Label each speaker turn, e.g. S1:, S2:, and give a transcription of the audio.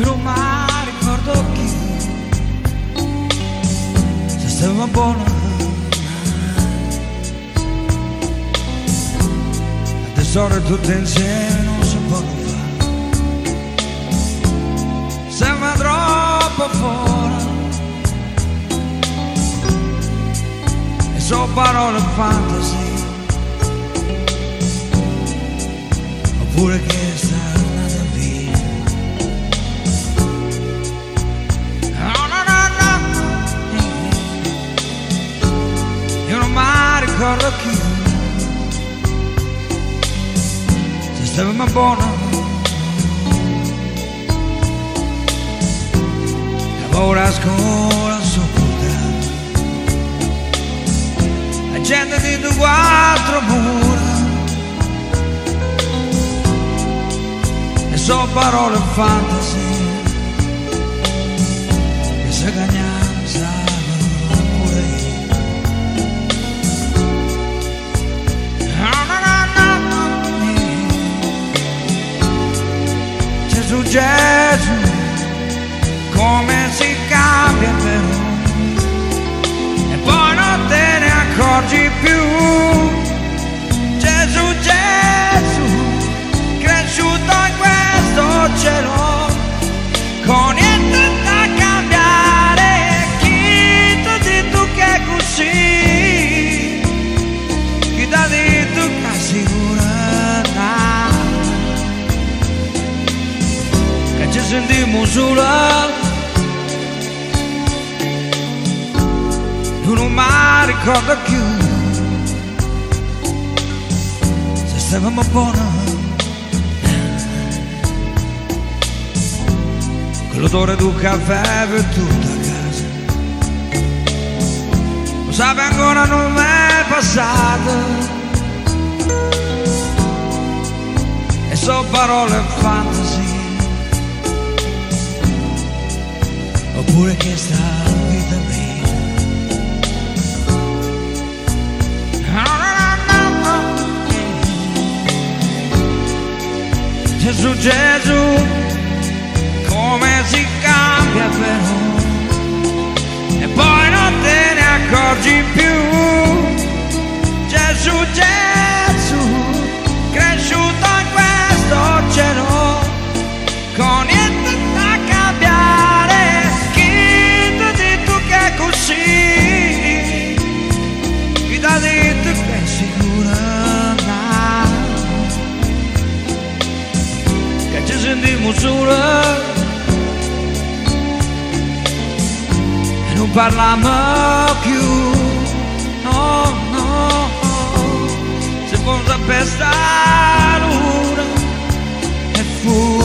S1: non mi ricordo più se stava buona. Adesso tutte insieme non si può fare, sembra troppo fuori e so parole fantasy, oppure che sta andata via. Oh, no, no, no. Io non mi ricordo più se stava buona, lavora a scuola sopra, la gente di due quattro mura e so parole fantasy che se cagnano sanno pure io. No, no, no, no, no. Gesù, Gesù, come si cambia però, e poi non te ne accorgi più. Gesù, Gesù, cresciuto in questo cielo, con niente da cambiare. Chi ti detto che è così? Chi ti ha detto che è sicura? Che ci sentiamo sola, io non mi ricordo più se stavamo buona. Quell'odore del caffè per tutta casa, lo sape ancora non è passato, e so parole fantasy, oppure che sta vita mia. Gesù, Gesù, come si cambia però, e poi non te ne accorgi più. Gesù, Gesù, cresciuto in questo cielo, con niente da cambiare. Chi ti ha detto che è così? Chi ti ha detto che è sicura? Ci sentiamo sola e non parliamo più. No, no, se vuoi sapere sta l'ora è fuori.